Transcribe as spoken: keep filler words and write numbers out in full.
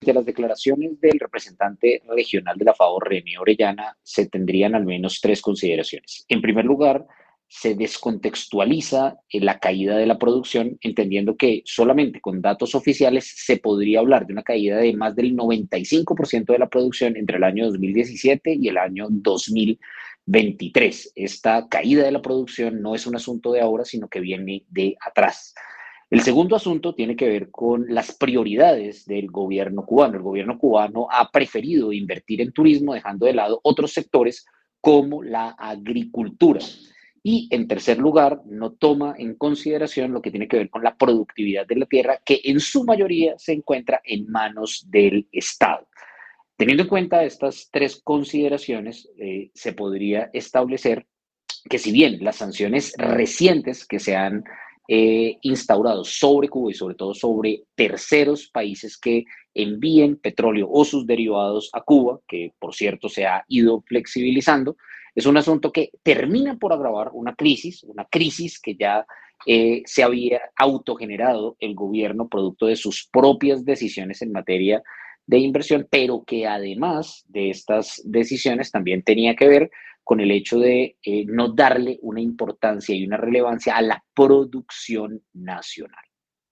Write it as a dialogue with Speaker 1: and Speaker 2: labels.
Speaker 1: de las declaraciones del representante regional de la FAO, René Orellana, se tendrían al menos tres consideraciones. En primer lugar, se descontextualiza la caída de la producción, entendiendo que solamente con datos oficiales se podría hablar de una caída de más del noventa y cinco por ciento de la producción entre el año dos mil diecisiete y el año dos mil veintitrés. Esta caída de la producción no es un asunto de ahora, sino que viene de atrás. El segundo asunto tiene que ver con las prioridades del gobierno cubano. El gobierno cubano ha preferido invertir en turismo, dejando de lado otros sectores como la agricultura. Y en tercer lugar, no toma en consideración lo que tiene que ver con la productividad de la tierra, que en su mayoría se encuentra en manos del Estado. Teniendo en cuenta estas tres consideraciones, eh, se podría establecer que si bien las sanciones recientes que se han eh, instaurado sobre Cuba y sobre todo sobre terceros países que envíen petróleo o sus derivados a Cuba, que por cierto se ha ido flexibilizando, es un asunto que termina por agravar una crisis, una crisis que ya eh, se había autogenerado el gobierno producto de sus propias decisiones en materia de inversión, pero que además de estas decisiones también tenía que ver con el hecho de eh, no darle una importancia y una relevancia a la producción nacional.